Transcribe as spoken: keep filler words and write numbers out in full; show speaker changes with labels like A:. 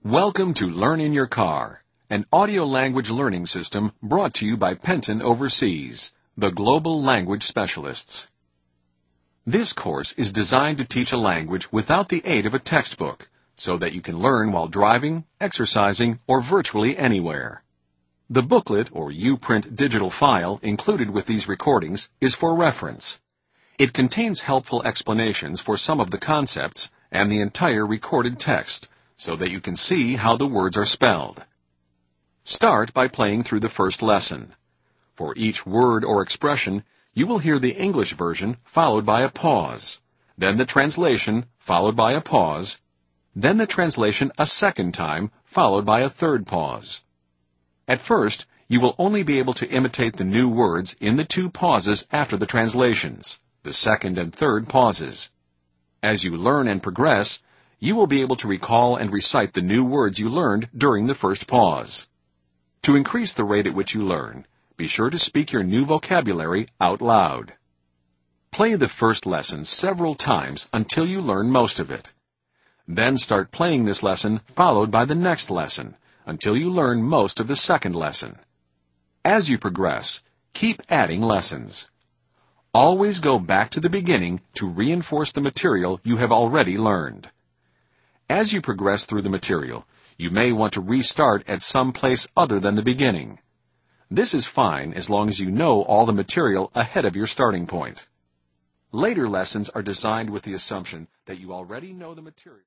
A: Welcome to Learn in Your Car, an audio language learning system brought to you by Penton Overseas, the global language specialists. This course is designed to teach a language without the aid of a textbook, so that you can learn while driving, exercising, or virtually anywhere. The booklet or U-Print digital file included with these recordings is for reference. It contains helpful explanations for some of the concepts and the entire recorded text, so that you can see how the words are spelled. Start by playing through the first lesson. For each word or expression, you will hear the English version followed by a pause, then the translation followed by a pause, then the translation a second time followed by a third pause. At first, you will only be able to imitate the new words in the two pauses after the translations, the second and third pauses. As you learn and progress, you will be able to recall and recite the new words you learned during the first pause. To increase the rate at which you learn, be sure to speak your new vocabulary out loud. Play the first lesson several times until you learn most of it. Then start playing this lesson followed by the next lesson until you learn most of the second lesson. As you progress, keep adding lessons. Always go back to the beginning to reinforce the material you have already learned. As you progress through the material, you may want to restart at some place other than the beginning. This is fine as long as you know all the material ahead of your starting point. Later lessons are designed with the assumption that you already know the material.